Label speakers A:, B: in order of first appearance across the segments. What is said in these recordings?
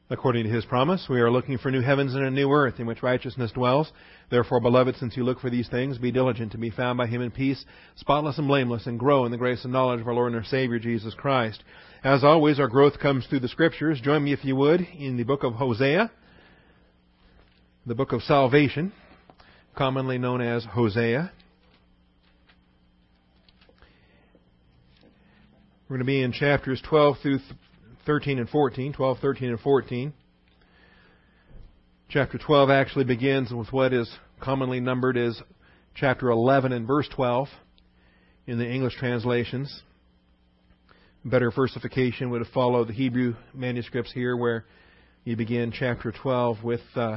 A: According to His promise, we are looking for new heavens and a new earth in which righteousness dwells. Therefore, beloved, since you look for these things, be diligent to be found by Him in peace, spotless and blameless, and grow in the grace and knowledge of our Lord and our Savior, Jesus Christ. As always, our growth comes through the Scriptures. Join me, if you would, in the book of Hosea, the book of salvation, commonly known as Hosea. We're going to be in chapters 12 through 13 and 14, 12, 13, and 14. Chapter 12 actually begins with what is commonly numbered as chapter 11 and verse 12 in the English translations. Better versification would have followed the Hebrew manuscripts here, where you begin chapter 12 with that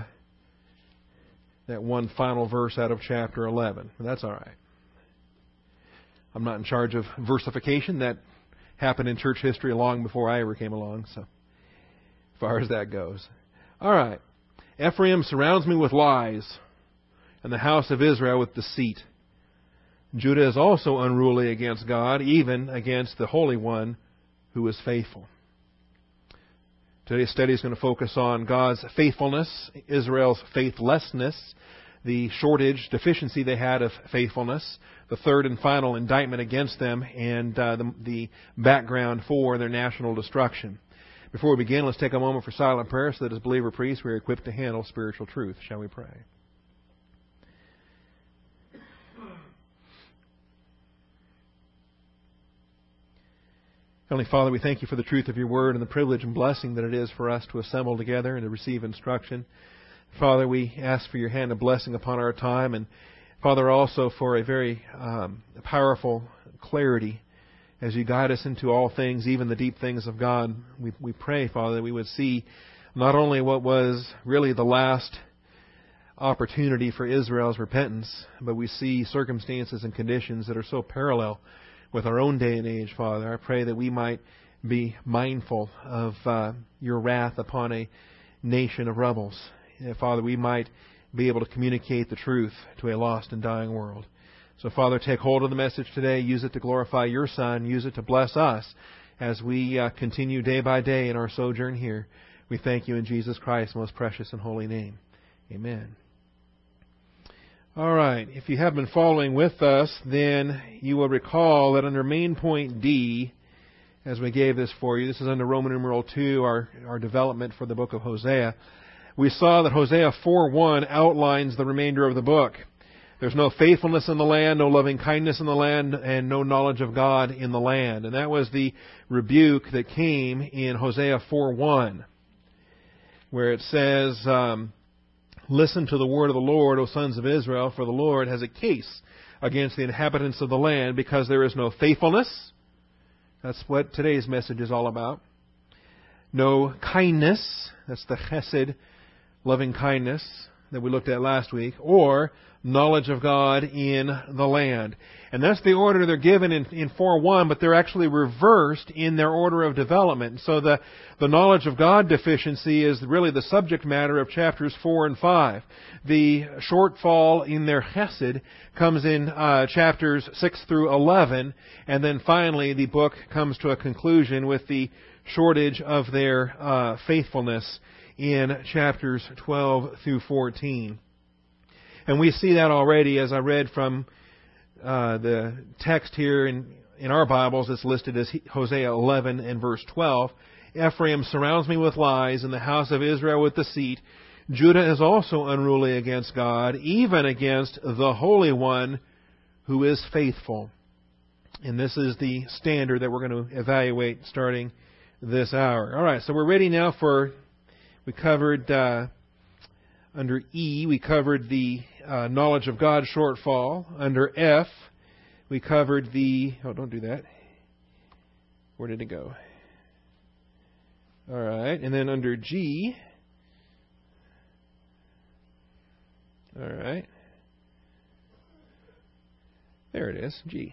A: one final verse out of chapter 11. But that's all right. I'm not in charge of versification. That happened in church history long before I ever came along, so as far as that goes. All right. Ephraim surrounds me with lies, and the house of Israel with deceit. Judah is also unruly against God, even against the Holy One who is faithful. Today's study is going to focus on God's faithfulness, Israel's faithlessness, the shortage, deficiency they had of faithfulness, the third and final indictment against them, and the background for their national destruction. Before we begin, let's take a moment for silent prayer so that as believer priests we are equipped to handle spiritual truth. Shall we pray? Heavenly Father, we thank You for the truth of Your Word and the privilege and blessing that it is for us to assemble together and to receive instruction. Father, we ask for Your hand of blessing upon our time, and Father, also for a very powerful clarity as You guide us into all things, even the deep things of God. We pray, Father, that we would see not only what was really the last opportunity for Israel's repentance, but we see circumstances and conditions that are so parallel with our own day and age, Father. I pray that we might be mindful of Your wrath upon a nation of rebels. Father, we might be able to communicate the truth to a lost and dying world. So, Father, take hold of the message today. Use it to glorify Your Son. Use it to bless us as we continue day by day in our sojourn here. We thank You in Jesus Christ's most precious and holy name. Amen. All right. If you have been following with us, then you will recall that under main point D, as we gave this for you, this is under Roman numeral 2, our development for the book of Hosea. We saw that Hosea 4:1 outlines the remainder of the book. There's no faithfulness in the land, no loving kindness in the land, and no knowledge of God in the land. And that was the rebuke that came in Hosea 4:1, where it says, "Listen to the word of the Lord, O sons of Israel, for the Lord has a case against the inhabitants of the land, because there is no faithfulness." That's what today's message is all about. No kindness, that's the chesed, loving kindness that we looked at last week, or knowledge of God in the land. And that's the order they're given in 4:1, but they're actually reversed in their order of development. So the knowledge of God deficiency is really the subject matter of chapters 4 and 5. The shortfall in their chesed comes in chapters 6 through 11, and then finally the book comes to a conclusion with the shortage of their faithfulness in chapters 12 through 14. And we see that already as I read from the text here in our Bibles. It's listed as Hosea 11 and verse 12. "Ephraim surrounds me with lies, and the house of Israel with deceit. Judah is also unruly against God, even against the Holy One who is faithful." And this is the standard that we're going to evaluate starting this hour. All right, so we're ready now we covered under E, we covered the knowledge of God shortfall. Under F, we covered don't do that. Where did it go? All right, and then under G, all right, there it is, G.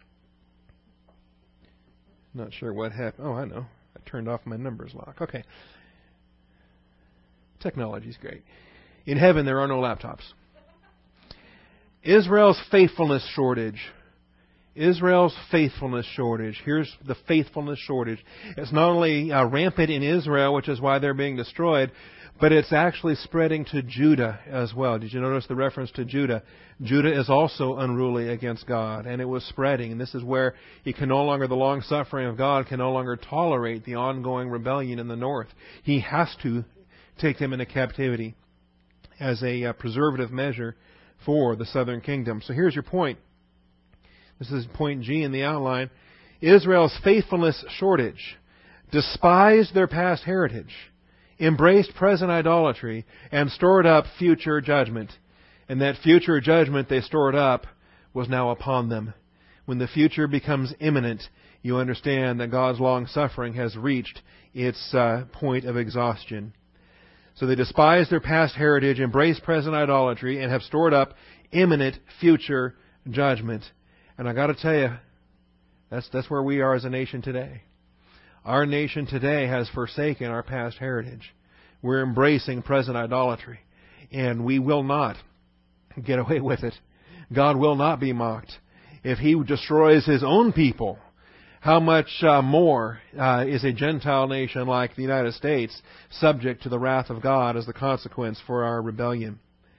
A: Not sure what happened. Oh, I know. I turned off my numbers lock. Okay. Technology's great. In heaven, there are no laptops. Israel's faithfulness shortage Israel's faithfulness shortage. Here's the faithfulness shortage. It's not only rampant in Israel, which is why they're being destroyed, but it's actually spreading to Judah as well. Did you notice the reference to Judah? Judah is also unruly against God, and it was spreading. And this is where the long-suffering of God can no longer tolerate the ongoing rebellion in the north. He has to take them into captivity as a preservative measure for the southern kingdom. So here's your point. This is point G in the outline. Israel's faithfulness shortage. Despised their past heritage, embraced present idolatry, and stored up future judgment. And that future judgment they stored up was now upon them. When the future becomes imminent, you understand that God's long-suffering has reached its point of exhaustion. So they despise their past heritage, embrace present idolatry, and have stored up imminent future judgment. And I got to tell you, that's where we are as a nation today. Our nation today has forsaken our past heritage. We're embracing present idolatry, and we will not get away with it. God will not be mocked. If He destroys His own people, how much more is a Gentile nation like the United States subject to the wrath of God as the consequence for our rebellion?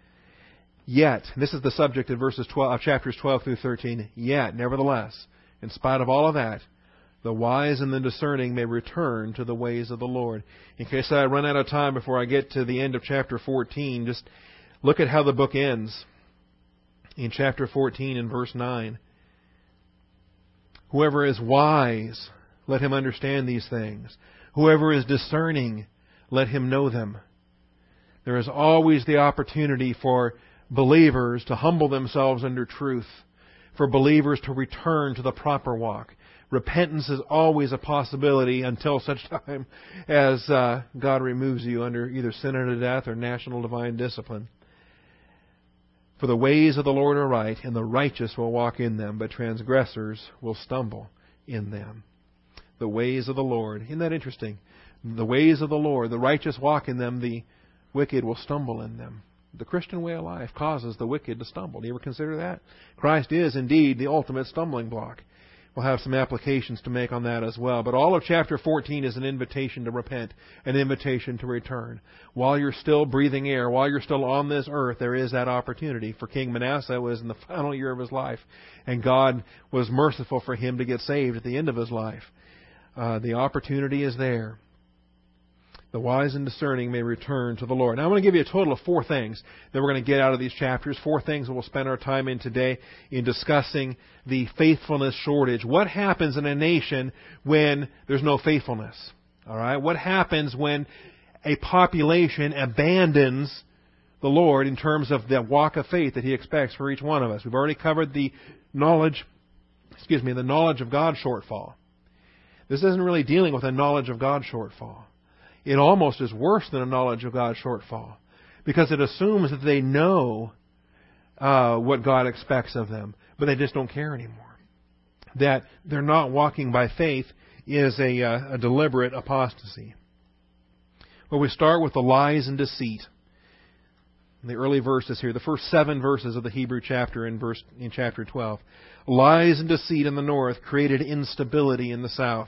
A: Yet, this is the subject in chapters 12 through 13, yet, nevertheless, in spite of all of that, the wise and the discerning may return to the ways of the Lord. In case I run out of time before I get to the end of chapter 14, just look at how the book ends. In chapter 14 and verse 9, whoever is wise, let him understand these things. Whoever is discerning, let him know them. There is always the opportunity for believers to humble themselves under truth, for believers to return to the proper walk. Repentance is always a possibility until such time as God removes you under either sin unto death or national divine discipline. For the ways of the Lord are right, and the righteous will walk in them, but transgressors will stumble in them. The ways of the Lord. Isn't that interesting? The ways of the Lord, the righteous walk in them, the wicked will stumble in them. The Christian way of life causes the wicked to stumble. Do you ever consider that? Christ is indeed the ultimate stumbling block. We'll have some applications to make on that as well. But all of chapter 14 is an invitation to repent, an invitation to return. While you're still breathing air, while you're still on this earth, there is that opportunity. For King Manasseh was in the final year of his life, and God was merciful for him to get saved at the end of his life. The opportunity is there. The wise and discerning may return to the Lord. Now I'm going to give you a total of 4 things that we're going to get out of these chapters. 4 things that we'll spend our time in today in discussing the faithfulness shortage. What happens in a nation when there's no faithfulness? All right. What happens when a population abandons the Lord in terms of the walk of faith that He expects for each one of us? We've already covered the knowledge of God shortfall. This isn't really dealing with a knowledge of God shortfall. It almost is worse than a knowledge of God shortfall, because it assumes that they know what God expects of them, but they just don't care anymore. That they're not walking by faith is a deliberate apostasy. Well, we start with the lies and deceit. In the early verses here, the first 7 verses of the Hebrew chapter in chapter 12. Lies and deceit in the north created instability in the south.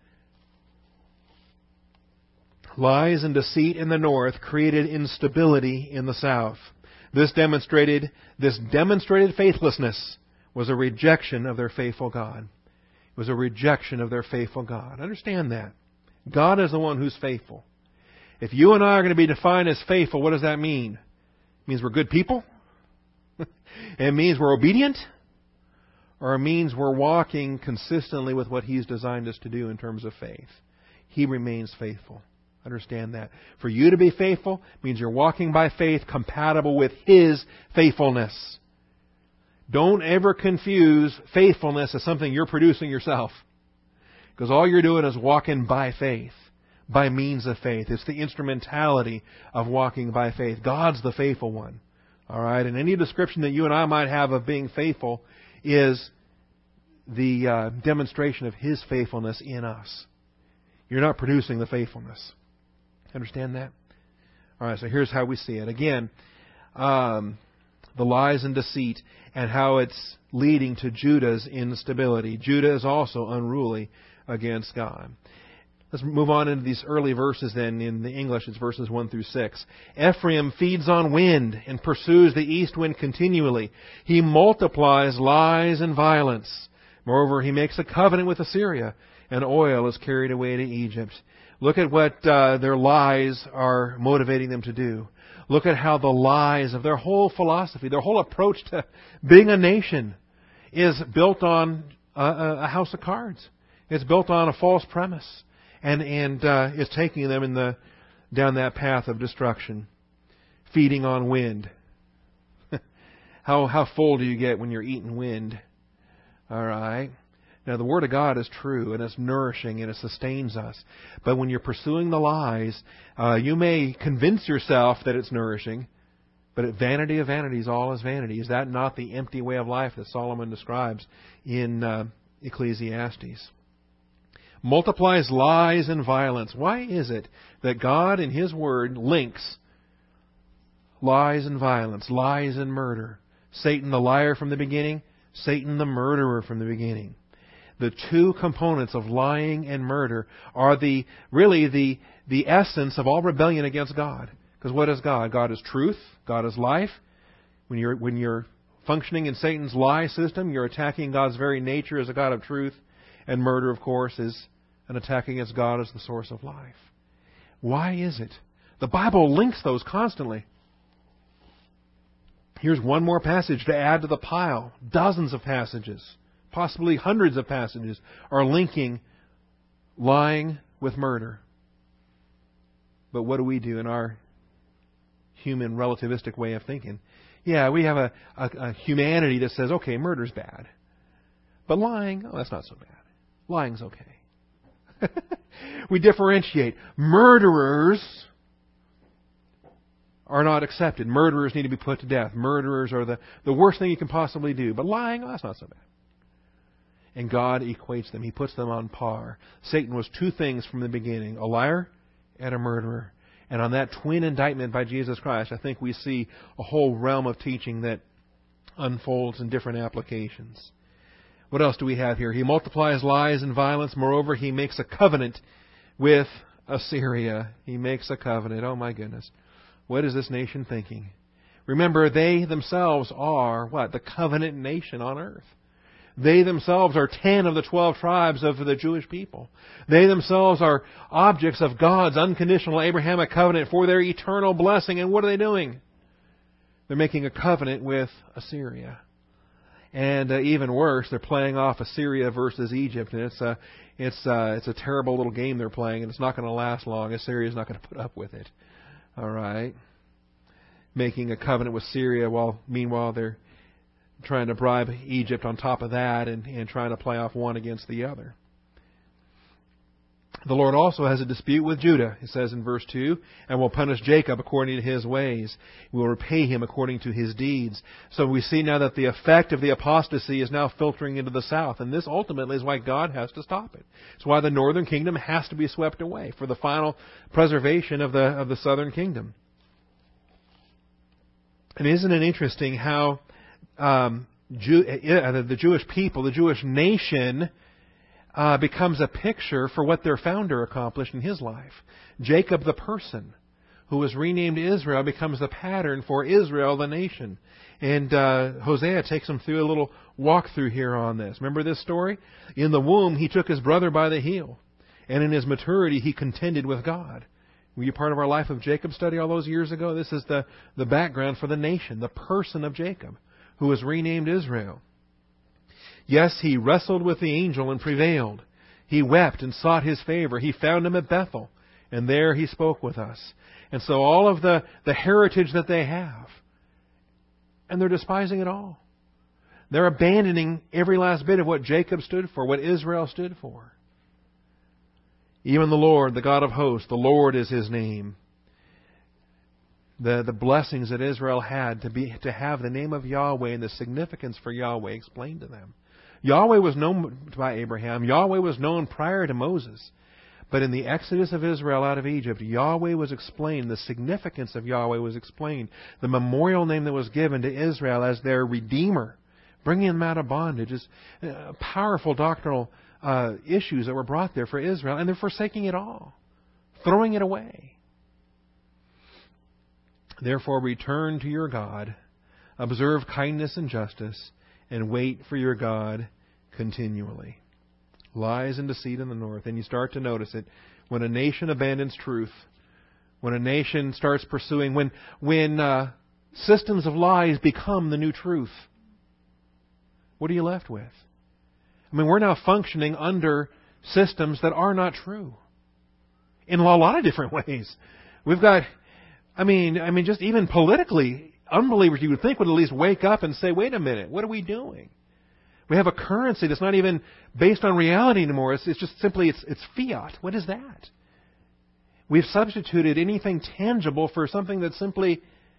A: Lies and deceit in the north created instability in the south. This demonstrated faithlessness was a rejection of their faithful God. It was a rejection of their faithful God. Understand that. God is the one who's faithful. If you and I are going to be defined as faithful, what does that mean? It means we're good people? It means we're obedient? Or it means we're walking consistently with what He's designed us to do in terms of faith? He remains faithful. Understand that. For you to be faithful means you're walking by faith compatible with His faithfulness. Don't ever confuse faithfulness as something you're producing yourself. Because all you're doing is walking by faith, by means of faith. It's the instrumentality of walking by faith. God's the faithful one. All right? And any description that you and I might have of being faithful is the demonstration of His faithfulness in us. You're not producing the faithfulness. Understand that? All right, so here's how we see it. Again, the lies and deceit, and how it's leading to Judah's instability. Judah is also unruly against God. Let's move on into these early verses then. In the English, it's verses 1 through 6. Ephraim feeds on wind and pursues the east wind continually. He multiplies lies and violence. Moreover, he makes a covenant with Assyria, and oil is carried away to Egypt. Look at what their lies are motivating them to do. Look at how the lies of their whole philosophy, their whole approach to being a nation is built on a house of cards. It's built on a false premise. And is taking them down that path of destruction, feeding on wind. How full do you get when you're eating wind? All right. Now the Word of God is true, and it's nourishing, and it sustains us. But when you're pursuing the lies, you may convince yourself that it's nourishing, but vanity of vanities, all is vanity. Is that not the empty way of life that Solomon describes in Ecclesiastes? Multiplies lies and violence. Why is it that God in His Word links lies and violence, lies and murder? Satan the liar from the beginning, Satan the murderer from the beginning. The two components of lying and murder are really the essence of all rebellion against God. Because what is God? God is truth. God is life. When you're functioning in Satan's lie system, you're attacking God's very nature as a God of truth. And murder, of course, is an attack against God as the source of life. Why is it? The Bible links those constantly. Here's one more passage to add to the pile. Dozens of passages, possibly hundreds of passages, are linking lying with murder. But what do we do in our human relativistic way of thinking? Yeah, we have a humanity that says, okay, murder's bad. But lying, that's not so bad. Lying's okay. We differentiate. Murderers are not accepted. Murderers need to be put to death. Murderers are the worst thing you can possibly do. But lying, that's not so bad. And God equates them. He puts them on par. Satan was two things from the beginning, a liar and a murderer. And on that twin indictment by Jesus Christ, I think we see a whole realm of teaching that unfolds in different applications. What else do we have here? He multiplies lies and violence. Moreover, he makes a covenant with Assyria. He makes a covenant. Oh my goodness. What is this nation thinking? Remember, they themselves are what? The covenant nation on earth. They themselves are 10 of the 12 tribes of the Jewish people. They themselves are objects of God's unconditional Abrahamic covenant for their eternal blessing. And what are they doing? They're making a covenant with Assyria. And even worse, they're playing off Assyria versus Egypt, and it's a terrible little game they're playing, and it's not going to last long. Assyria's not going to put up with it. All right, making a covenant with Syria while meanwhile they're trying to bribe Egypt on top of that, and trying to play off one against the other. The Lord also has a dispute with Judah, it says in verse 2, and will punish Jacob according to his ways. He will repay him according to his deeds. So we see now that the effect of the apostasy is now filtering into the south, and this ultimately is why God has to stop it. It's why the northern kingdom has to be swept away for the final preservation of the southern kingdom. And isn't it interesting how the Jewish people, the Jewish nation, becomes a picture for what their founder accomplished in his life. Jacob the person, who was renamed Israel, becomes the pattern for Israel the nation. And Hosea takes them through a little walkthrough here on this. Remember this story? In the womb, he took his brother by the heel. And in his maturity, he contended with God. Were you part of our Life of Jacob study all those years ago? This is the background for the nation, the person of Jacob, who was renamed Israel. Yes, he wrestled with the angel and prevailed. He wept and sought his favor. He found him at Bethel, and there he spoke with us. And so all of the heritage that they have, and they're despising it all. They're abandoning every last bit of what Jacob stood for, what Israel stood for. Even the Lord, the God of hosts, the Lord is his name. The blessings that Israel had to have the name of Yahweh and the significance for Yahweh explained to them. Yahweh was known by Abraham. Yahweh was known prior to Moses. But in the exodus of Israel out of Egypt, Yahweh was explained, the significance of Yahweh was explained. The memorial name that was given to Israel as their Redeemer, bringing them out of bondage, is powerful doctrinal issues that were brought there for Israel, and they're forsaking it all, throwing it away. Therefore, return to your God, observe kindness and justice, and wait for your God continually. Lies and deceit in the north. And you start to notice it. When a nation abandons truth, when a nation starts pursuing, when systems of lies become the new truth, what are you left with? I mean, we're now functioning under systems that are not true in a lot of different ways. We've got, I mean, just even politically, unbelievers you would think would at least wake up and say, wait a minute, what are we doing? We have a currency that's not even based on reality anymore. It's just simply, it's fiat. What is that? We've substituted anything tangible for something that's simply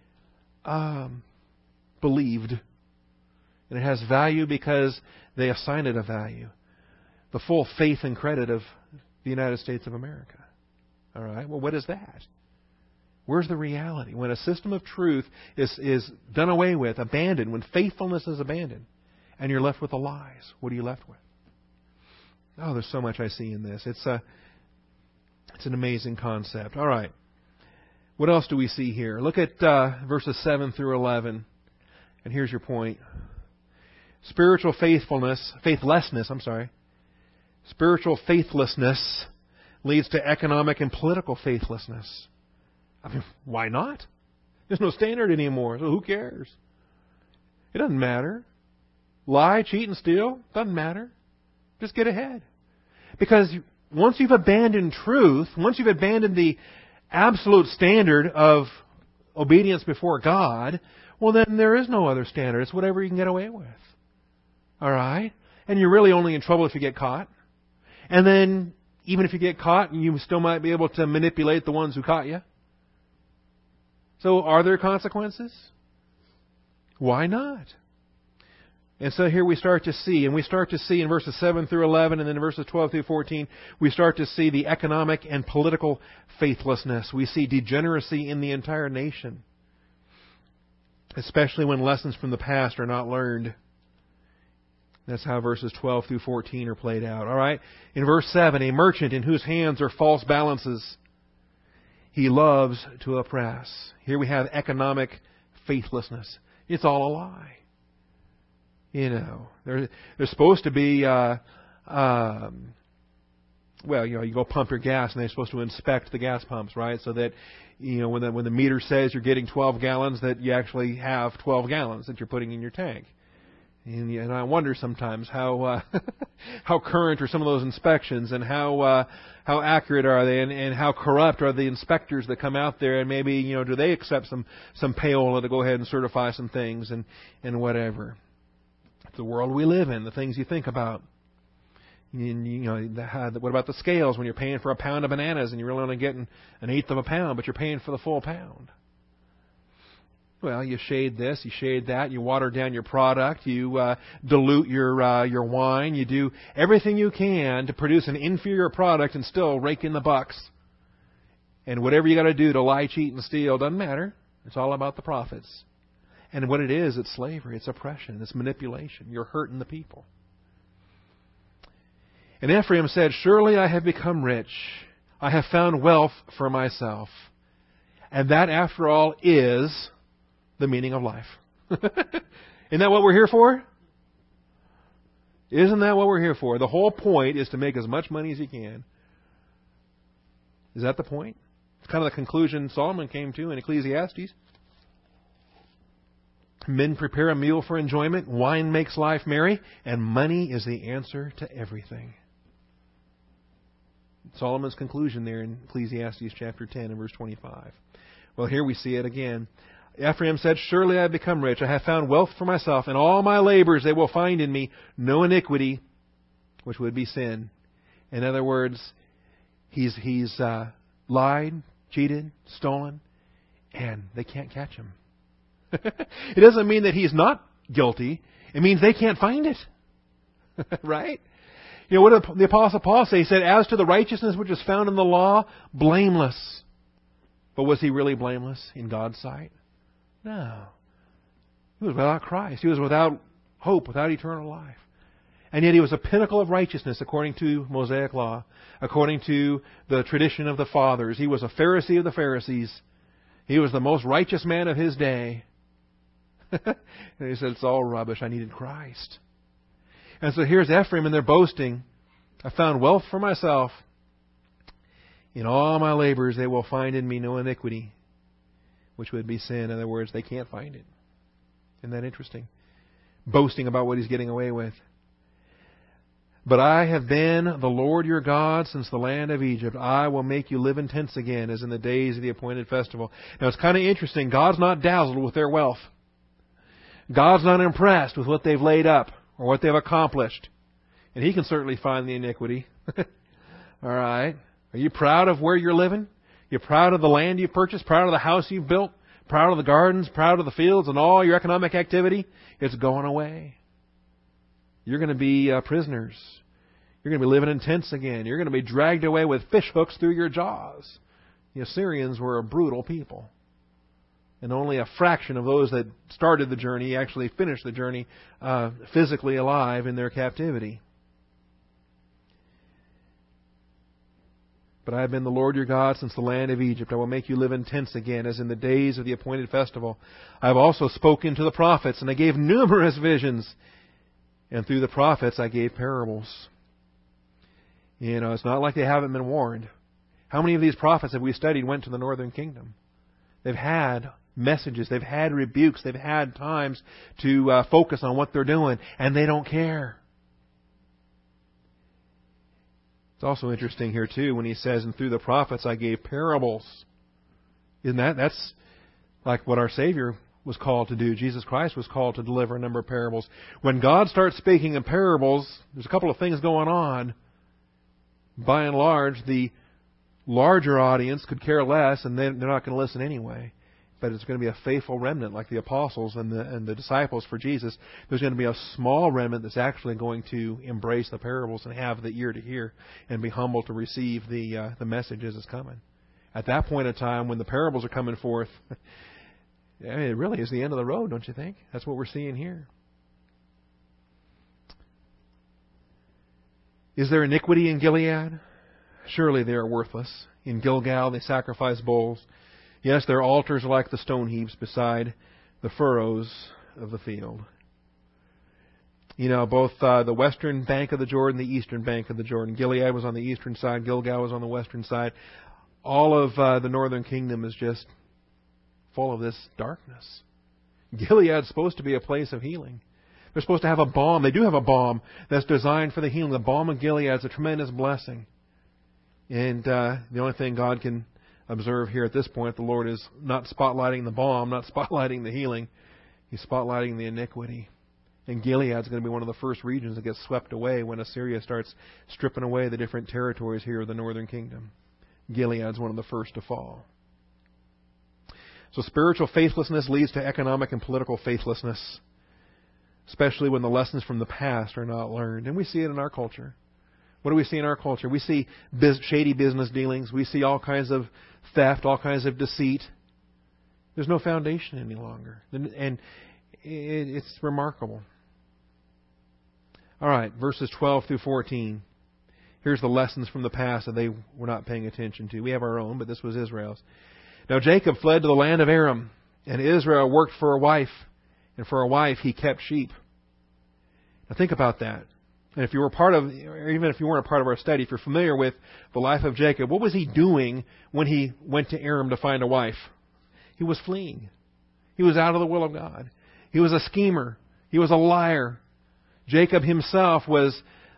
A: believed. And it has value because they assign it a value. The full faith and credit of the United States of America. All right? Well, what is that? Where's the reality? When a system of truth is done away with, abandoned, when faithfulness is abandoned, and you're left with the lies, what are you left with? Oh, there's so much I see in this. It's an amazing concept. All right. What else do we see here? Look at verses 7 through 11. And here's your point. Spiritual faithlessness leads to economic and political faithlessness. I mean, why not? There's no standard anymore, so who cares? It doesn't matter. Lie, cheat, and steal, doesn't matter. Just get ahead. Because once you've abandoned truth, once you've abandoned the absolute standard of obedience before God, well, then there is no other standard. It's whatever you can get away with. All right? And you're really only in trouble if you get caught. And then, even if you get caught, you still might be able to manipulate the ones who caught you. So, are there consequences? Why not? And so here we start to see in verses 7 through 11 and then in verses 12 through 14, we start to see the economic and political faithlessness. We see degeneracy in the entire nation, especially when lessons from the past are not learned. That's how verses 12 through 14 are played out. All right? In verse 7, a merchant in whose hands are false balances, he loves to oppress. Here we have economic faithlessness. It's all a lie. You know, there's supposed to be, you go pump your gas and they're supposed to inspect the gas pumps, right? So that, when the meter says you're getting 12 gallons, that you actually have 12 gallons that you're putting in your tank. And I wonder sometimes how current are some of those inspections, and how accurate are they, and how corrupt are the inspectors that come out there, and maybe do they accept some payola to go ahead and certify some things and whatever. It's the world we live in, the things you think about. What about the scales when you're paying for a pound of bananas and you're really only getting an eighth of a pound, but you're paying for the full pound? Well, you shade this, you shade that, you water down your product, you dilute your wine, you do everything you can to produce an inferior product and still rake in the bucks. And whatever you got to do to lie, cheat, and steal doesn't matter. It's all about the profits. And what it is, it's slavery, it's oppression, it's manipulation. You're hurting the people. And Ephraim said, "Surely I have become rich. I have found wealth for myself." And that, after all, is the meaning of life. Isn't that what we're here for? Isn't that what we're here for? The whole point is to make as much money as you can. Is that the point? It's kind of the conclusion Solomon came to in Ecclesiastes. Men prepare a meal for enjoyment, wine makes life merry, and money is the answer to everything. Solomon's conclusion there in Ecclesiastes chapter 10 and verse 25. Well, here we see it again. Ephraim said, "Surely I have become rich. I have found wealth for myself. In all my labors they will find in me no iniquity," which would be sin. In other words, he's lied, cheated, stolen, and they can't catch him. It doesn't mean that he's not guilty. It means they can't find it. Right? You know, what did the Apostle Paul say? He said, as to the righteousness which is found in the law, blameless. But was he really blameless in God's sight? No. He was without Christ. He was without hope, without eternal life. And yet he was a pinnacle of righteousness according to Mosaic law, according to the tradition of the fathers. He was a Pharisee of the Pharisees. He was the most righteous man of his day. And he said, it's all rubbish. I needed Christ. And so here's Ephraim, and they're boasting. I found wealth for myself. In all my labors they will find in me no iniquity, which would be sin. In other words, they can't find it. Isn't that interesting? Boasting about what he's getting away with. But I have been the Lord your God since the land of Egypt. I will make you live in tents again, as in the days of the appointed festival. Now it's kind of interesting. God's not dazzled with their wealth. God's not impressed with what they've laid up or what they've accomplished. And He can certainly find the iniquity. All right. Are you proud of where you're living? You're proud of the land you've purchased? Proud of the house you've built? Proud of the gardens? Proud of the fields and all your economic activity? It's going away. You're going to be prisoners. You're going to be living in tents again. You're going to be dragged away with fish hooks through your jaws. The Assyrians were a brutal people. And only a fraction of those that started the journey actually finished the journey physically alive in their captivity. But I have been the Lord your God since the land of Egypt. I will make you live in tents again, as in the days of the appointed festival. I have also spoken to the prophets, and I gave numerous visions. And through the prophets I gave parables. You know, it's not like they haven't been warned. How many of these prophets have we studied went to the northern kingdom? They've had messages, they've had rebukes, they've had times to focus on what they're doing, and they don't care. It's also interesting here too when he says, and through the prophets I gave parables. Isn't that's like what our Savior was called to do. Jesus Christ was called to deliver a number of parables. When God starts speaking in parables, there's a couple of things going on. By and large, the larger audience could care less, and they're not going to listen anyway. But it's going to be a faithful remnant like the apostles and the disciples for Jesus. There's going to be a small remnant that's actually going to embrace the parables and have the ear to hear and be humble to receive the message as it's coming. At that point in time, when the parables are coming forth, it really is the end of the road, don't you think? That's what we're seeing here. Is there iniquity in Gilead? Surely they are worthless. In Gilgal they sacrifice bulls. Yes, their altars are like the stone heaps beside the furrows of the field. You know, both the western bank of the Jordan, the eastern bank of the Jordan. Gilead was on the eastern side. Gilgal was on the western side. All of the northern kingdom is just full of this darkness. Gilead's supposed to be a place of healing. They're supposed to have a balm. They do have a balm that's designed for the healing. The balm of Gilead is a tremendous blessing. And the only thing God can observe here at this point, the Lord is not spotlighting the balm, not spotlighting the healing. He's spotlighting the iniquity. And Gilead's going to be one of the first regions that gets swept away when Assyria starts stripping away the different territories here of the northern kingdom. Gilead's one of the first to fall. So spiritual faithlessness leads to economic and political faithlessness, especially when the lessons from the past are not learned. And we see it in our culture. What do we see in our culture? We see shady business dealings. We see all kinds of theft, all kinds of deceit. There's no foundation any longer. And it's remarkable. All right, verses 12 through 14. Here's the lessons from the past that they were not paying attention to. We have our own, but this was Israel's. Now Jacob fled to the land of Aram, and Israel worked for a wife, and for a wife he kept sheep. Now think about that. And if you were part of, or even if you weren't a part of our study, if you're familiar with the life of Jacob, what was he doing when he went to Aram to find a wife? He was fleeing. He was out of the will of God. He was a schemer. He was a liar. Jacob himself was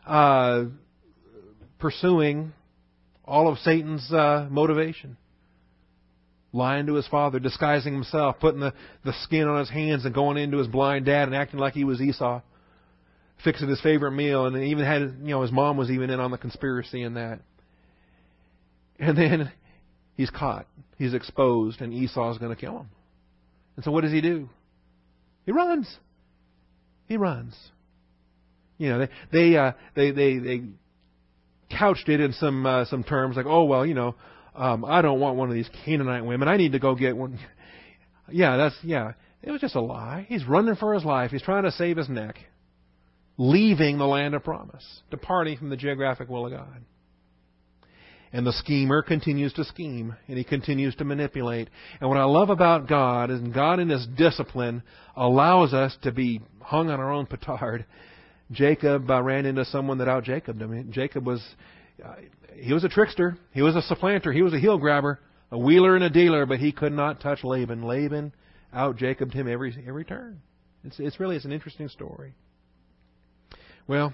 A: pursuing all of Satan's motivation. Lying to his father, disguising himself, putting the skin on his hands and going into his blind dad and acting like he was Esau. Fixing his favorite meal, and even had, his mom was even in on the conspiracy in that. And then he's caught. He's exposed, and Esau's going to kill him. And so what does he do? He runs. He runs. You know, they couched it in some terms like, oh well, I don't want one of these Canaanite women. I need to go get one. It was just a lie. He's running for his life. He's trying to save his neck, leaving the land of promise, departing from the geographic will of God. And the schemer continues to scheme, and he continues to manipulate. And what I love about God is God in His discipline allows us to be hung on our own petard. Jacob ran into someone that out-Jacobed him. Jacob was a trickster. He was a supplanter. He was a heel grabber, a wheeler and a dealer, but he could not touch Laban. Laban out-Jacobed him every turn. It's an interesting story. Well,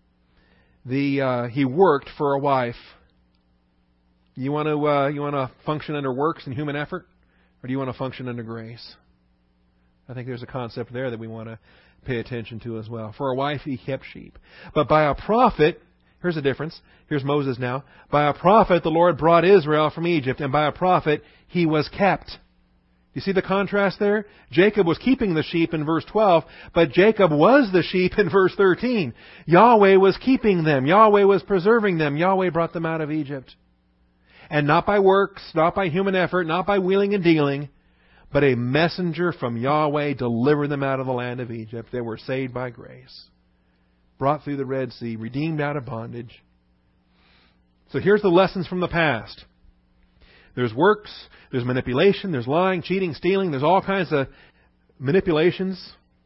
A: he worked for a wife. You want to function under works and human effort, or do you want to function under grace? I think there's a concept there that we want to pay attention to as well. For a wife, he kept sheep. But by a prophet, here's the difference. Here's Moses now. By a prophet, the Lord brought Israel from Egypt, and by a prophet, he was kept. You see the contrast there? Jacob was keeping the sheep in verse 12, but Jacob was the sheep in verse 13. Yahweh was keeping them. Yahweh was preserving them. Yahweh brought them out of Egypt. And not by works, not by human effort, not by wheeling and dealing, but a messenger from Yahweh delivered them out of the land of Egypt. They were saved by grace, brought through the Red Sea, redeemed out of bondage. So here's the lessons from the past. There's works, there's manipulation, there's lying, cheating, stealing, there's all kinds of manipulations.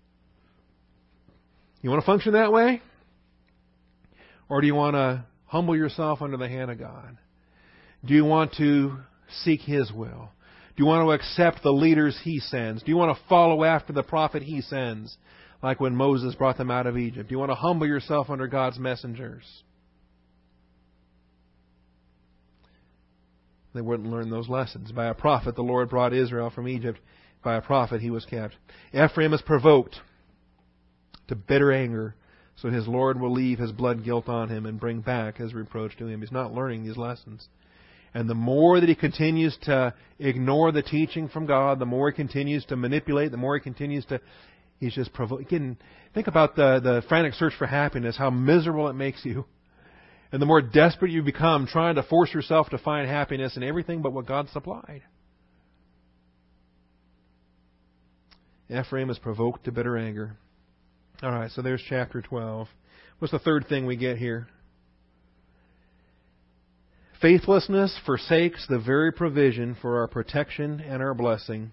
A: You want to function that way? Or do you want to humble yourself under the hand of God? Do you want to seek His will? Do you want to accept the leaders He sends? Do you want to follow after the prophet He sends, like when Moses brought them out of Egypt? Do you want to humble yourself under God's messengers? They wouldn't learn those lessons. By a prophet, the Lord brought Israel from Egypt. By a prophet, he was kept. Ephraim is provoked to bitter anger, so his Lord will leave his blood guilt on him and bring back his reproach to him. He's not learning these lessons. And the more that he continues to ignore the teaching from God, the more he continues to manipulate, the more he continues to... He's just provoking. Think about the frantic search for happiness, how miserable it makes you. And the more desperate you become trying to force yourself to find happiness in everything but what God supplied. Ephraim is provoked to bitter anger. All right, so there's chapter 12. What's the third thing we get here? Faithlessness forsakes the very provision for our protection and our blessing.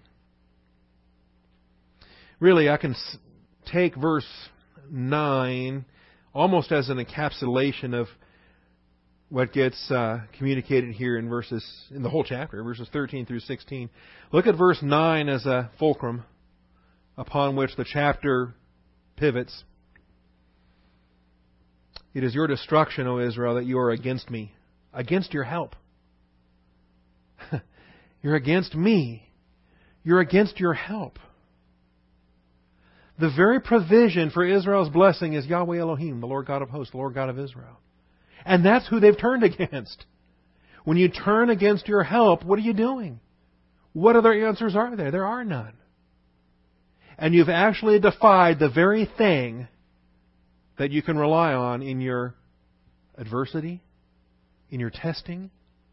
A: Really, I can take verse 9 almost as an encapsulation of what gets communicated here in the whole chapter, verses 13 through 16. Look at verse 9 as a fulcrum upon which the chapter pivots. It is your destruction, O Israel, that you are against me, against your help. You're against me. You're against your help. The very provision for Israel's blessing is Yahweh Elohim, the Lord God of hosts, the Lord God of Israel. And that's who they've turned against. When you turn against your help, what are you doing? What other answers are there? There are none. And you've actually defied the very thing that you can rely on in your adversity, in your testing.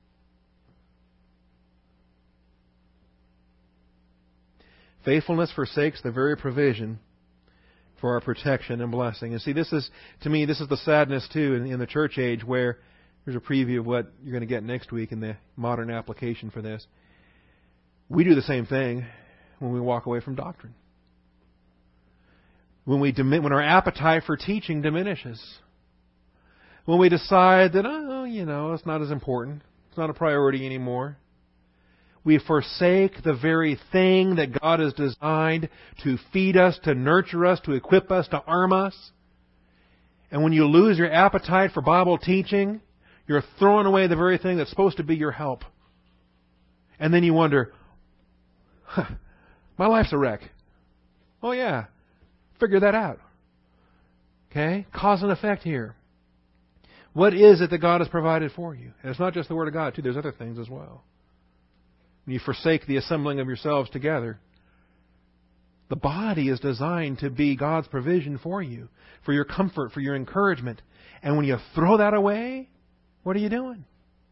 A: Faithfulness forsakes the very provision for our protection and blessing. And see, to me, this is the sadness, too, in the church age, where here's a preview of what you're going to get next week in the modern application for this. We do the same thing when we walk away from doctrine. When our appetite for teaching diminishes. When we decide that, it's not as important. It's not a priority anymore. We forsake the very thing that God has designed to feed us, to nurture us, to equip us, to arm us. And when you lose your appetite for Bible teaching, you're throwing away the very thing that's supposed to be your help. And then you wonder, my life's a wreck. Oh yeah, figure that out. Okay? Cause and effect here. What is it that God has provided for you? And it's not just the Word of God, too. There's other things as well. When you forsake the assembling of yourselves together, The body is designed to be God's provision for you, for your comfort, for your encouragement. And when you throw that away, what are you doing?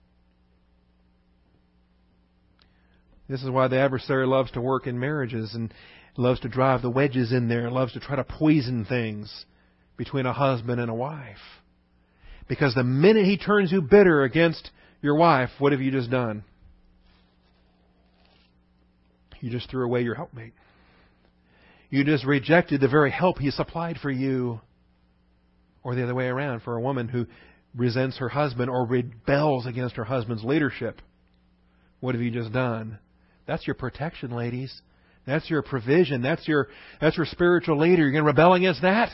A: This is why the adversary loves to work in marriages and loves to drive the wedges in there and loves to try to poison things between a husband and a wife. Because the minute he turns you bitter against your wife, what have you just done? You just threw away your helpmate. You just rejected the very help He supplied for you. Or the other way around, for a woman who resents her husband or rebels against her husband's leadership. What have you just done? That's your protection, ladies. That's your provision. That's your spiritual leader. You're going to rebel against that?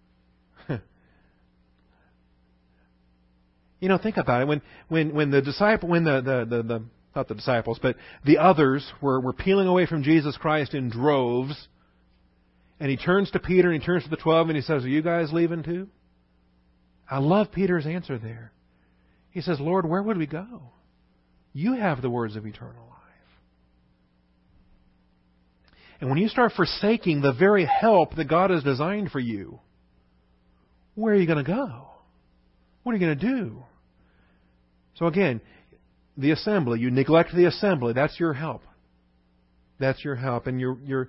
A: You know, think about it. When the disciple, not the disciples, but the others were peeling away from Jesus Christ in droves, and He turns to Peter and He turns to the 12 and He says, "Are you guys leaving too?" I love Peter's answer there. He says, "Lord, where would we go? You have the words of eternal life." And when you start forsaking the very help that God has designed for you, where are you going to go? What are you going to do? So again, the assembly. You neglect the assembly. That's your help. That's your help. And you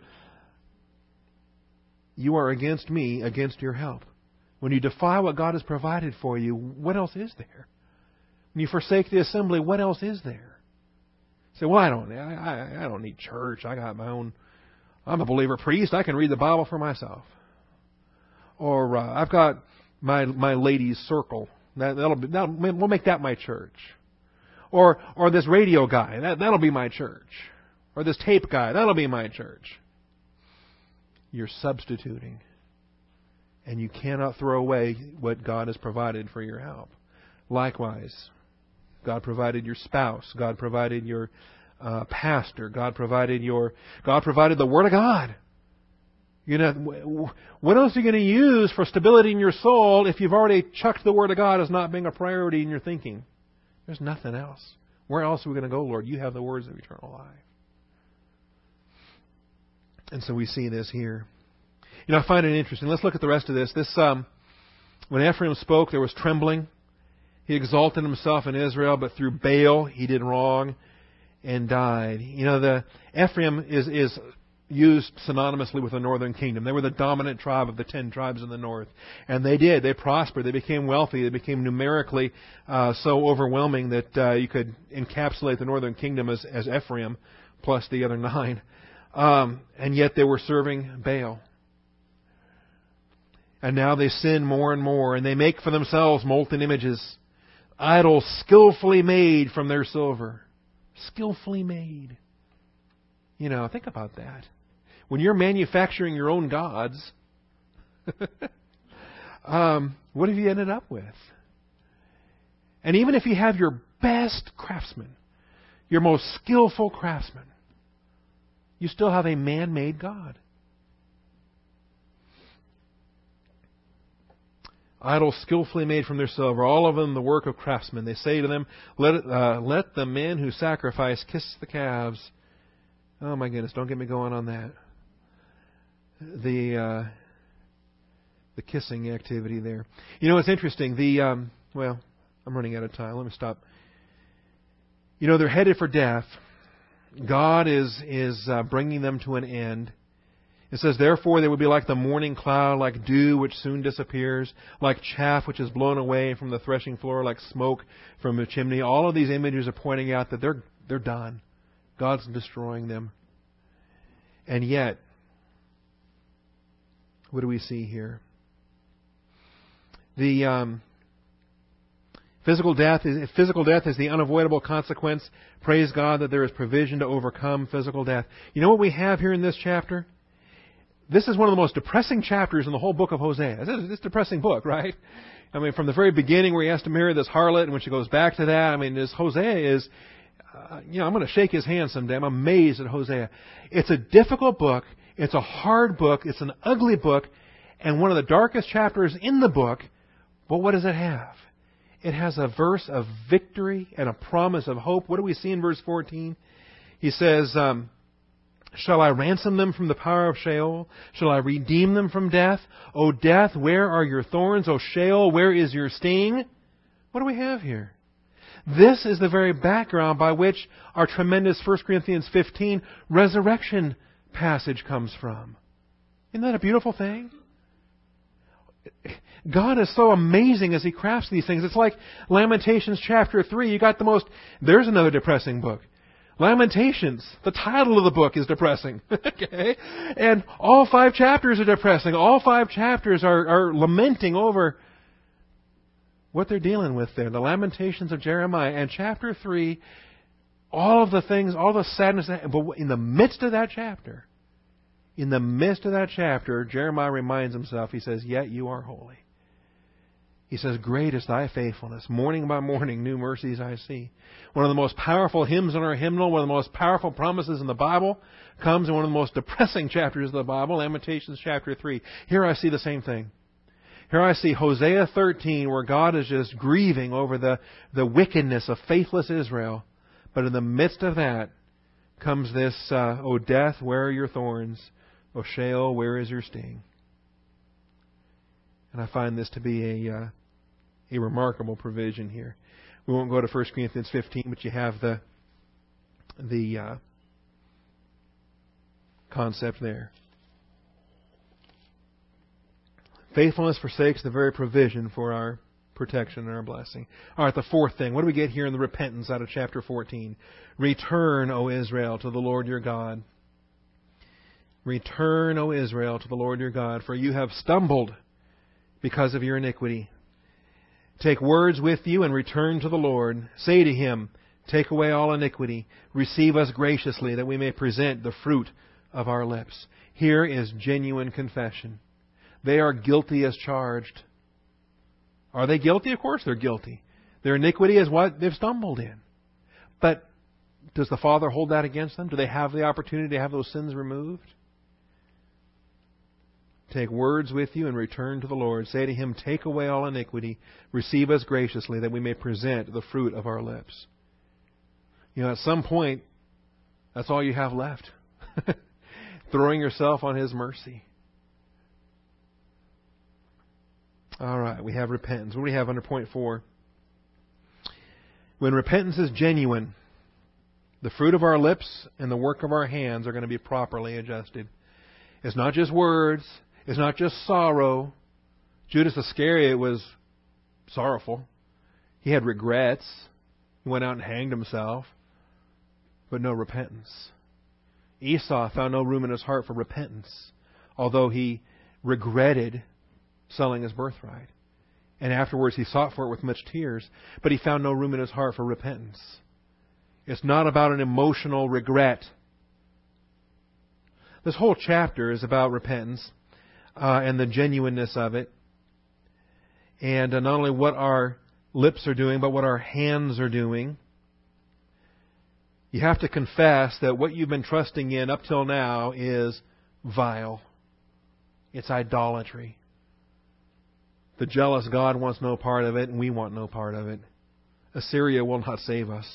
A: are against me, against your help. When you defy what God has provided for you, what else is there? When you forsake the assembly, what else is there? You say, well, I don't need church. I got my own. I'm a believer priest. I can read the Bible for myself. Or I've got my ladies' circle. We'll make that my church. Or this radio guy. That'll be my church. Or this tape guy. That'll be my church. You're substituting. And you cannot throw away what God has provided for your help. Likewise, God provided your spouse. God provided your pastor. God provided the Word of God. You know, what else are you going to use for stability in your soul if you've already chucked the Word of God as not being a priority in your thinking? There's nothing else. Where else are we going to go, Lord? You have the words of eternal life. And so we see this here. You know, I find it interesting. Let's look at the rest of this. When Ephraim spoke, there was trembling. He exalted himself in Israel, but through Baal he did wrong and died. You know, the Ephraim is used synonymously with the northern kingdom. They were the dominant tribe of the 10 tribes in the north. And they did. They prospered. They became wealthy. They became numerically so overwhelming that you could encapsulate the northern kingdom as Ephraim plus the other 9. And yet they were serving Baal. And now they sin more and more, and they make for themselves molten images, idols skillfully made from their silver. Skillfully made. You know, think about that. When you're manufacturing your own gods, what have you ended up with? And even if you have your best craftsman, your most skillful craftsman, you still have a man-made God. Idols skillfully made from their silver, all of them the work of craftsmen. They say to them, let the men who sacrifice kiss the calves. Oh my goodness, don't get me going on that. The kissing activity there. You know, it's interesting. Well, I'm running out of time. Let me stop. You know, they're headed for death. God is bringing them to an end. It says, therefore they would be like the morning cloud, like dew which soon disappears, like chaff which is blown away from the threshing floor, like smoke from a chimney. All of these images are pointing out that they're done. God's destroying them. And yet, what do we see here? The physical death is the unavoidable consequence. Praise God that there is provision to overcome physical death. You know what we have here in this chapter? This is one of the most depressing chapters in the whole book of Hosea. It's a depressing book, right? I mean, from the very beginning where he has to marry this harlot, and when she goes back to that, I mean, this Hosea is, I'm going to shake his hand someday. I'm amazed at Hosea. It's a difficult book. It's a hard book. It's an ugly book, and one of the darkest chapters in the book. But what does it have? It has a verse of victory and a promise of hope. What do we see in verse 14? He says, Shall I ransom them from the power of Sheol? Shall I redeem them from death? O death, where are your thorns? O Sheol, where is your sting? What do we have here? This is the very background by which our tremendous 1 Corinthians 15 resurrection passage comes from. Isn't that a beautiful thing? God is so amazing as He crafts these things. It's like Lamentations chapter 3. You got there's another depressing book. Lamentations, the title of the book is depressing. Okay? And all 5 chapters are depressing. All 5 chapters are lamenting over what they're dealing with there. The Lamentations of Jeremiah. And chapter 3, all of the things, all the sadness. But in the midst of that chapter, Jeremiah reminds himself, he says, yet you are holy. He says, great is thy faithfulness. Morning by morning, new mercies I see. One of the most powerful hymns in our hymnal, one of the most powerful promises in the Bible, comes in one of the most depressing chapters of the Bible, Lamentations chapter 3. Here I see the same thing. Here I see Hosea 13, where God is just grieving over the wickedness of faithless Israel. But in the midst of that comes this, O death, where are your thorns? O Sheol, where is your sting? And I find this to be a remarkable provision here. We won't go to 1 Corinthians 15, but you have the concept there. Faithfulness forsakes the very provision for our protection and our blessing. All right, the fourth thing. What do we get here in the repentance out of chapter 14? Return, O Israel, to the Lord your God. Return, O Israel, to the Lord your God, for you have stumbled because of your iniquity. Take words with you and return to the Lord. Say to Him, take away all iniquity. Receive us graciously, that we may present the fruit of our lips. Here is genuine confession. They are guilty as charged. Are they guilty? Of course they're guilty. Their iniquity is what they've stumbled in. But does the Father hold that against them? Do they have the opportunity to have those sins removed? Take words with you and return to the Lord. Say to Him, take away all iniquity. Receive us graciously, that we may present the fruit of our lips. You know, at some point, that's all you have left. Throwing yourself on His mercy. All right, we have repentance. What do we have under point 4? When repentance is genuine, the fruit of our lips and the work of our hands are going to be properly adjusted. It's not just words. It's not just sorrow. Judas Iscariot was sorrowful. He had regrets. He went out and hanged himself. But no repentance. Esau found no room in his heart for repentance, although he regretted selling his birthright. And afterwards he sought for it with much tears, but he found no room in his heart for repentance. It's not about an emotional regret. This whole chapter is about repentance and the genuineness of it. And not only what our lips are doing, but what our hands are doing. You have to confess that what you've been trusting in up till now is vile. It's idolatry. The jealous God wants no part of it, and we want no part of it. Assyria will not save us.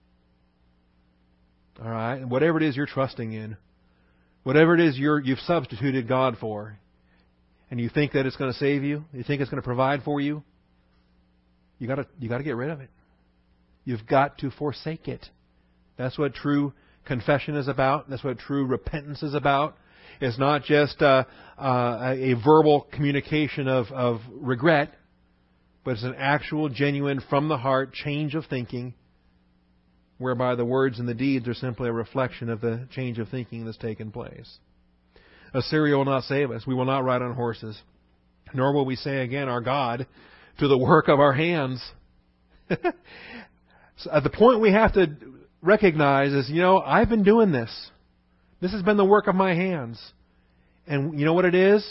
A: All right? And whatever it is you're trusting in, whatever it is you've substituted God for, and you think that it's going to save you, you think it's going to provide for you, you got to get rid of it. You've got to forsake it. That's what true confession is about. That's what true repentance is about. It's not just a verbal communication of regret, but it's an actual, genuine, from the heart change of thinking, whereby the words and the deeds are simply a reflection of the change of thinking that's taken place. Assyria will not save us. We will not ride on horses, nor will we say again, our God, to the work of our hands. So at the point we have to recognize is, I've been doing this. This has been the work of my hands. And you know what it is?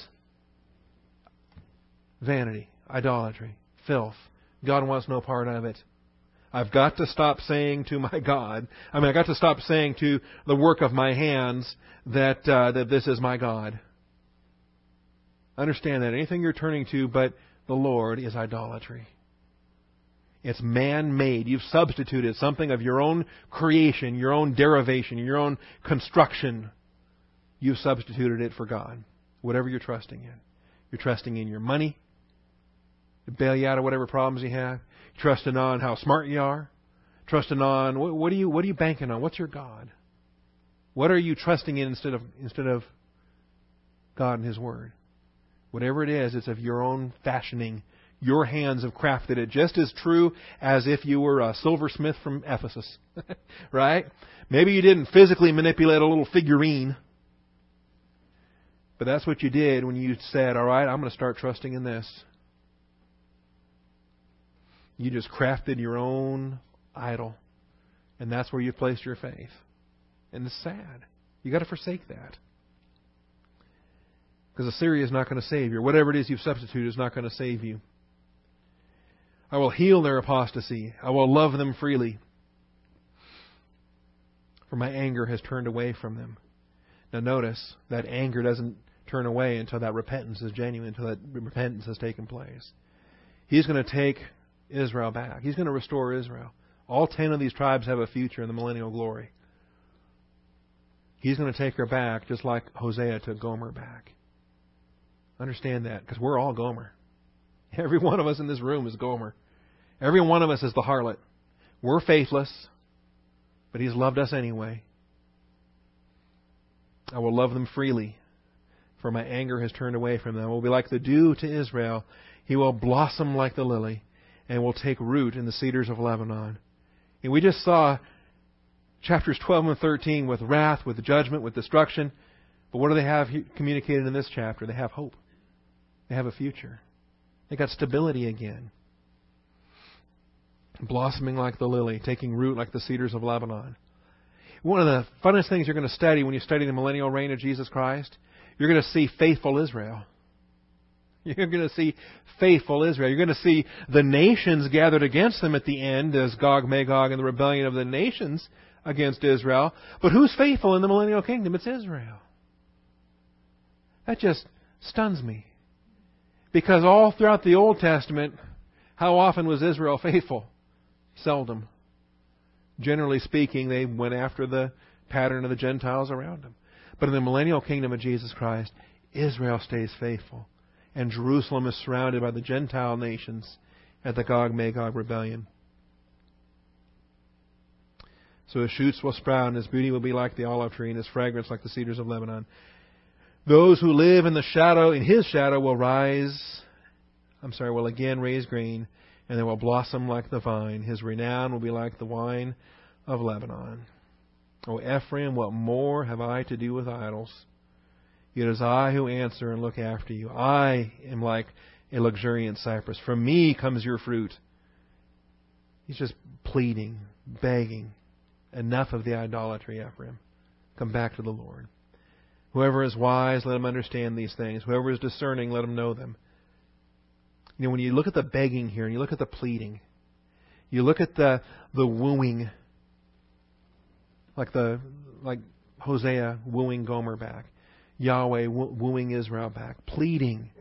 A: Vanity, idolatry, filth. God wants no part of it. I've got to stop saying to my God, I've got to stop saying to the work of my hands that this is my God. Understand that anything you're turning to but the Lord is idolatry. It's man-made. You've substituted something of your own creation, your own derivation, your own construction you've substituted it for God. Whatever you're trusting in. You're trusting in your money to bail you out of whatever problems you have. You're trusting on how smart you are. Trusting on what are you banking on? What's your God? What are you trusting in instead of God and His Word? Whatever it is, it's of your own fashioning. Your hands have crafted it just as true as if you were a silversmith from Ephesus. Right? Maybe you didn't physically manipulate a little figurine. But that's what you did when you said, all right, I'm going to start trusting in this. You just crafted your own idol. And that's where you've placed your faith. And it's sad. You've got to forsake that. Because Assyria is not going to save you. Whatever it is you've substituted is not going to save you. I will heal their apostasy. I will love them freely. For my anger has turned away from them. Now notice, that anger doesn't turn away until that repentance is genuine, until that repentance has taken place. He's going to take Israel back. He's going to restore Israel. All 10 of these tribes have a future in the millennial glory. He's going to take her back just like Hosea took Gomer back. Understand that, because we're all Gomer. Every one of us in this room is Gomer. Every one of us is the harlot. We're faithless, but He's loved us anyway. I will love them freely, for my anger has turned away from them. I will be like the dew to Israel. He will blossom like the lily, and will take root in the cedars of Lebanon. And we just saw chapters 12 and 13 with wrath, with judgment, with destruction. But what do they have communicated in this chapter? They have hope. They have a future. They got stability again. Blossoming like the lily, taking root like the cedars of Lebanon. One of the funnest things you're going to study when you study the millennial reign of Jesus Christ, you're going to see faithful Israel. You're going to see faithful Israel. You're going to see the nations gathered against them at the end as Gog, Magog, and the rebellion of the nations against Israel. But who's faithful in the millennial kingdom? It's Israel. That just stuns me. Because all throughout the Old Testament, how often was Israel faithful? Seldom. Generally speaking, they went after the pattern of the Gentiles around them. But in the millennial kingdom of Jesus Christ, Israel stays faithful. And Jerusalem is surrounded by the Gentile nations at the Gog-Magog rebellion. So his shoots will sprout, and his beauty will be like the olive tree, and his fragrance like the cedars of Lebanon. Those who live in his shadow will again raise grain, and they will blossom like the vine. His renown will be like the wine of Lebanon. O Ephraim, what more have I to do with idols? It is I who answer and look after you. I am like a luxuriant cypress. From me comes your fruit. He's just pleading, begging. Enough of the idolatry, Ephraim. Come back to the Lord. Whoever is wise, let him understand these things. Whoever is discerning, let him know them. You know, when you look at the begging here, and you look at the pleading, you look at the wooing, like Hosea wooing Gomer back, Yahweh wooing Israel back, pleading.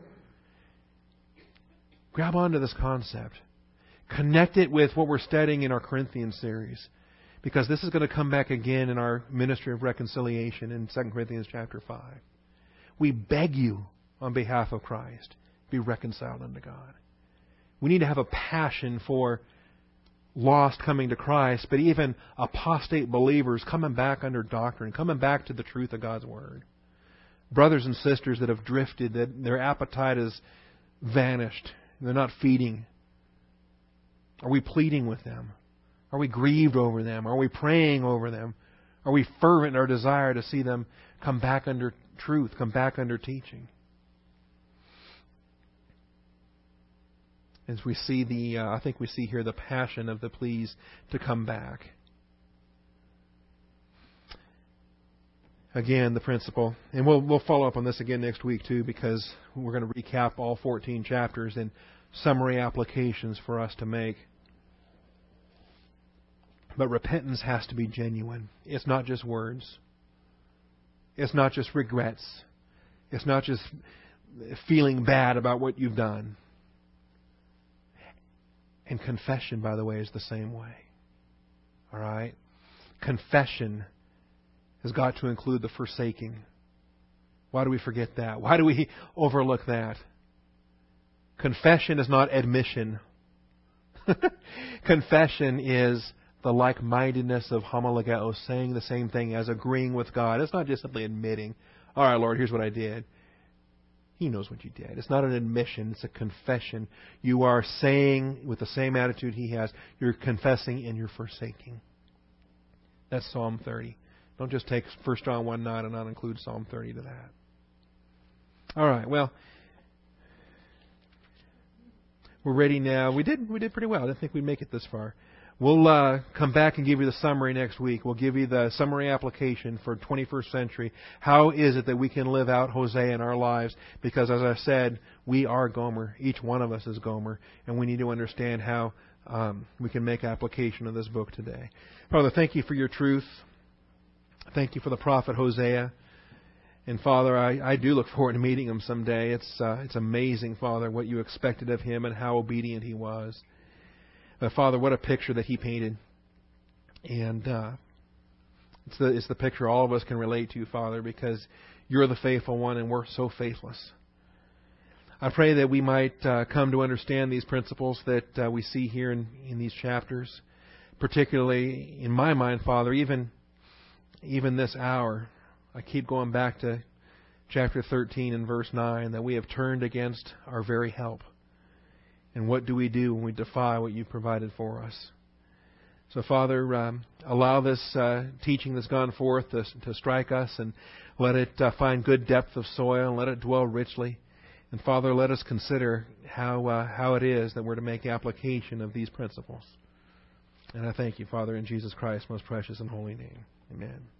A: Grab onto this concept. Connect it with what we're studying in our Corinthians series. Because this is going to come back again in our ministry of reconciliation in 2 Corinthians chapter 5. We beg you on behalf of Christ, be reconciled unto God. We need to have a passion for lost coming to Christ, but even apostate believers coming back under doctrine, coming back to the truth of God's Word. Brothers and sisters that have drifted, that their appetite has vanished, they're not feeding. Are we pleading with them? Are we grieved over them? Are we praying over them? Are we fervent in our desire to see them come back under truth, come back under teaching? As we see I think we see here the passion of the pleas to come back. Again, the principle, and we'll follow up on this again next week too, because we're going to recap all 14 chapters and summary applications for us to make. But repentance has to be genuine. It's not just words. It's not just regrets. It's not just feeling bad about what you've done. And confession, by the way, is the same way. All right? Confession has got to include the forsaking. Why do we forget that? Why do we overlook that? Confession is not admission. Confession is the like-mindedness of homologeo, saying the same thing as agreeing with God. It's not just simply admitting, all right, Lord, here's what I did. He knows what you did. It's not an admission, it's a confession. You are saying with the same attitude He has, you're confessing and you're forsaking. That's Psalm 30. Don't just take 1 John 1:9 and not include Psalm 30 to that. All right, well, we're ready now. We did pretty well. I didn't think we'd make it this far. We'll come back and give you the summary next week. We'll give you the summary application for 21st century. How is it that we can live out Hosea in our lives? Because as I said, we are Gomer. Each one of us is Gomer. And we need to understand how we can make application of this book today. Father, thank you for your truth. Thank you for the prophet Hosea. And Father, I do look forward to meeting him someday. It's amazing, Father, what you expected of him and how obedient he was. But Father, what a picture that he painted. And it's the picture all of us can relate to, Father, because you're the faithful one and we're so faithless. I pray that we might come to understand these principles that we see here in these chapters. Particularly, in my mind, Father, even this hour, I keep going back to chapter 13 and verse 9, that we have turned against our very help. And what do we do when we defy what you've provided for us? So, Father, allow this teaching that's gone forth to strike us, and let it find good depth of soil, and let it dwell richly. And, Father, let us consider how it is that we're to make application of these principles. And I thank you, Father, in Jesus Christ's most precious and holy name. Amen.